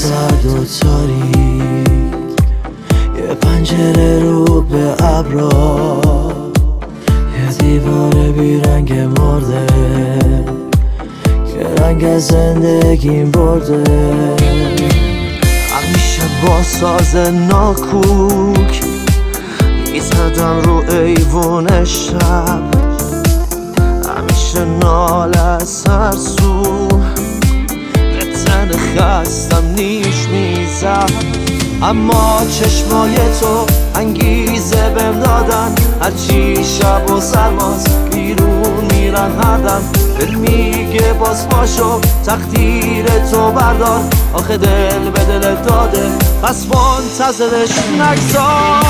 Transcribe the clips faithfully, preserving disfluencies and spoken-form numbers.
سرد و تاریک، یه پنجره رو به ابرا، یه دیوار بیرنگ مرده که رنگ از زندگیم برده. همیشه با ساز ناکوک میزدم رو ایوون شب، همیشه ناله از هر سو به تن خستم نیش میزد. اما چشمای تو انگیزه بهم دادن، هرچی شب و سرماست بیرون میرن هر دم. دل میگه باز پاشو تقدیر تو بردار، آخه دل به دل داده پس منتظرش نگذار.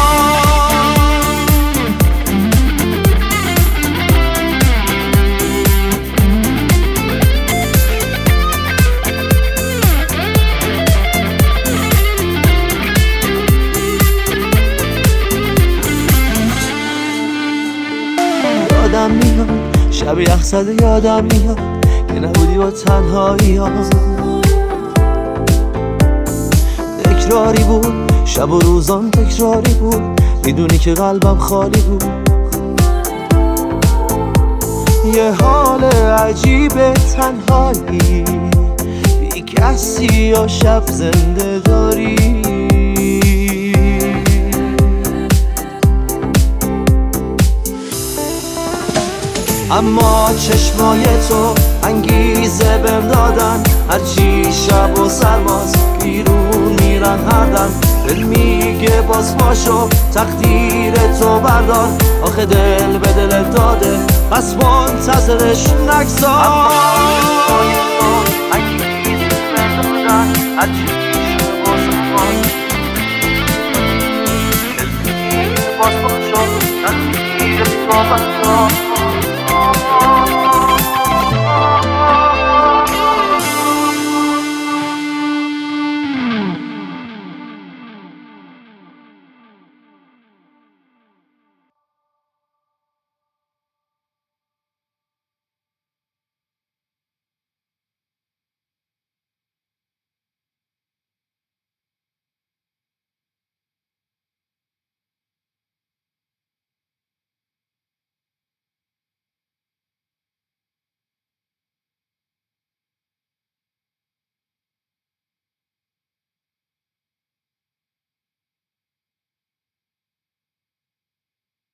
یادم میاد شب یخ زده، یادم میاد که نبودی با تنهایی ها. تکراری بود شب و روزان، تکراری بود، میدونی که قلبم خالی بود. یه حال عجیب تنهایی، بی کسی یا شب زنده داری. اما چشمای تو انگیزه بهم دادن، هرچی شب و سرماست بیرون میرن هر دم. دل میگه باز پاشو تقدیر تو بردار، آخه دل به دل داده پس منتظرش نگذار. اما چشمای تو انگیزه بهم دادن، هرچی شب و سرماست دل میگه باز پاشو تقدیر تو بردار.